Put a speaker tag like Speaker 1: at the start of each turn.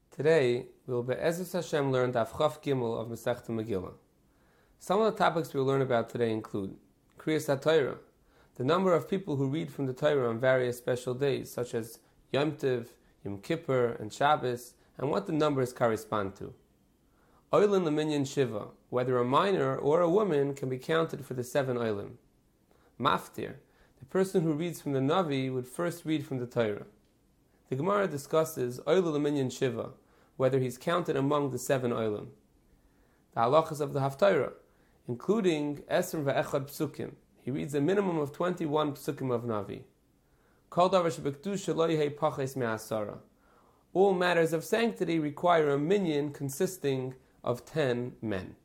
Speaker 1: Today, we will Be'ezus Hashem learn Daf Chaf Gimel of Masechta Megillah. Some of the topics we will learn about today include Kriyas HaTorah, the number of people who read from the Torah on various special days, such as Yom Tov, Yom Kippur, and Shabbos, and what the numbers correspond to. Oilin L'minyan Shiva, whether a minor or a woman can be counted for the 7 Oilim. Maftir, the person who reads from the Navi would first read from the Torah. The Gemara discusses Oilin L'minyan Shiva, whether he's counted among the 7 Oilim. The halachas of the Haftarah, including Esrim Ve'echad Psukim, he reads a minimum of 21 Psukim of Navi. Kol davar shebekdusha lo yehei paches me'asara. All matters of sanctity require a minyan consisting of 10 men.